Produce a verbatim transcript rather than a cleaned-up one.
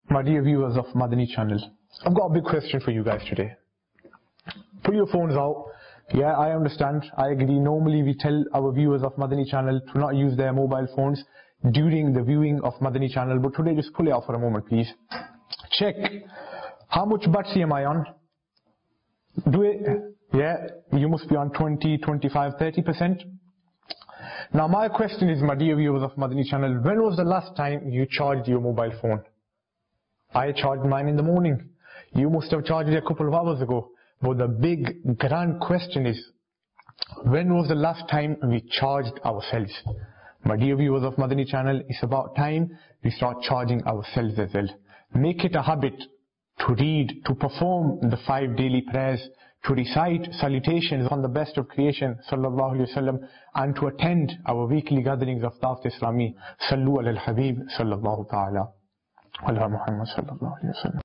My dear viewers of Madani channel, I've got a big question for you guys today. Put your phones out. Yeah, I understand. I agree. Normally we tell our viewers of Madani channel to not use their mobile phones during the viewing of Madani channel. But today just pull it out for a moment, please. Check. How much battery am I on? Do it. Yeah, you must be on twenty, twenty-five, thirty percent. Now my question is, my dear viewers of Madani channel, when was the last time you charged your mobile phone? I charged mine in the morning. You must have charged it a couple of hours ago. But the big grand question is, when was the last time we charged ourselves? My dear viewers of Madani channel, it's about time we start charging ourselves as well. Make it a habit to read, to perform the five daily prayers, to recite salutations on the best of creation, sallallahu alaihi wasallam, and to attend our weekly gatherings of Dawat Islami. Sallu ala al-Habib, sallallahu ta'ala ala Muhammad sallallahu alaihi wasallam.